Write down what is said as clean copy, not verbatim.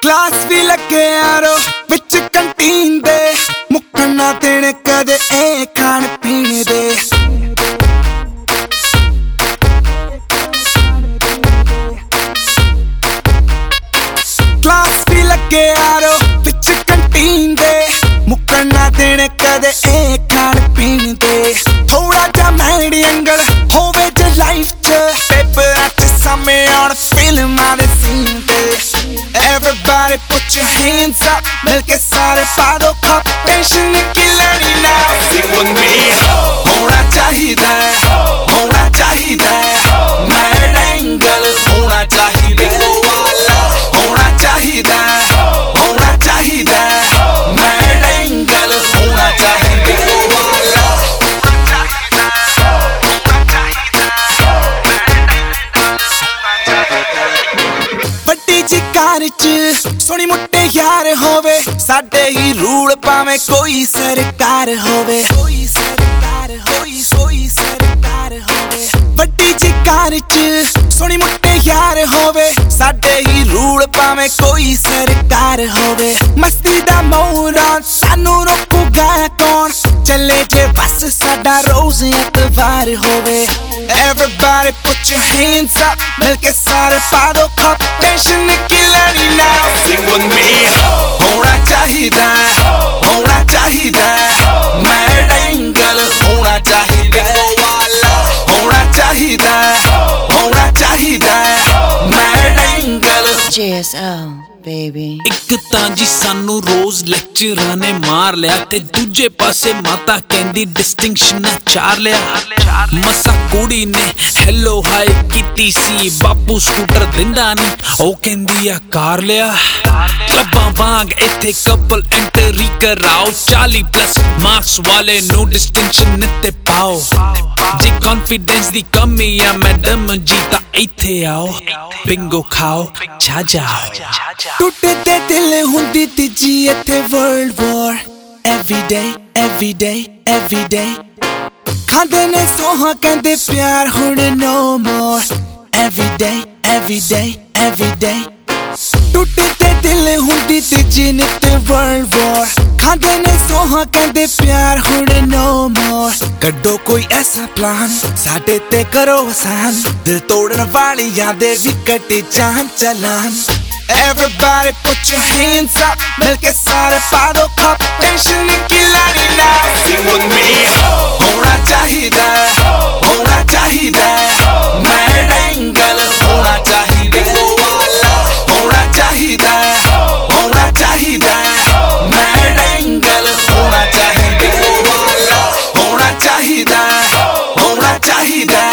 class भी लगे यारो विच कंटीन दे मुक्कना देने कदे ए खाण पीने दे क्लास भी लगे यारो विच कंटीन दे मुक्कना देने कदे ए खाण पीने दे थोड़ा जा मैडी एंगल होवे जे लाइफ च पेपर च सामे आउण फिल्म दे सीन ते Everybody put your hands up मिलके सारे पादो cup टेंशन की लड़ी ना Sing with me होना चाहिए मैड एंगल होना चाहिए होना चाहिए मैड एंगल होना चाहिए सोनी मुट्टे यार होवे साडे ही रूल पावे कोई सरकार होवे बड़ी जी कार च सोनी मुट्टे यार होवे साडे ही रूल पावे कोई सरकार होवे मस्ती दा मोरा सानू रोकूगा कौन चले जे बस साडा रोज इतवार होवे Everybody put your hands up मिलके सारे पादो cup टेंशन की लड़ी ना Sing with me होना चाहिए मैड एंगल होना चाहिए मैड एंगल JSL baby एक तां जी सानू रोज लेक्चरां ने मार लिया ते दूजे पासे माता कहंदी डिस्टिंक्शन चार लिया मसा कुड़ी ने हेलो हाय कीती सी बापू स्कूटर दिंदा नी ओ कहंदी आ कार लिया क्लबां वांग इत्थे कपल एंट्री कराओ 40+ मार्क्स वाले नो डिस्टिंक्शन ते पाओ जे कॉन्फिडेंस दी कमी आ मैडम जी ता इत्थे आओ बिंगो खाओ छा जाओ टूटदे दिल हुंदी तिजी इत्थे वर्ल्ड वॉर every day खांदे ने सोहा कहंदे प्यार हुण no more every day टूटदे दिल हुंदी तिजी नित वर्ल्ड वॉर खांदे ने सोहा कहंदे प्यार हुण no more कड्डो कोई ऐसा प्लान साडे ते करो आसान दिल तोड़न वाली यादें भी कटे जान चलान Everybody put your hands up मिलके सारे पादो cup टेंशन की लड़ी ना Sing with me होना चाहिए मैड एंगल होना चाहिए मैड एंगल होना चाहिए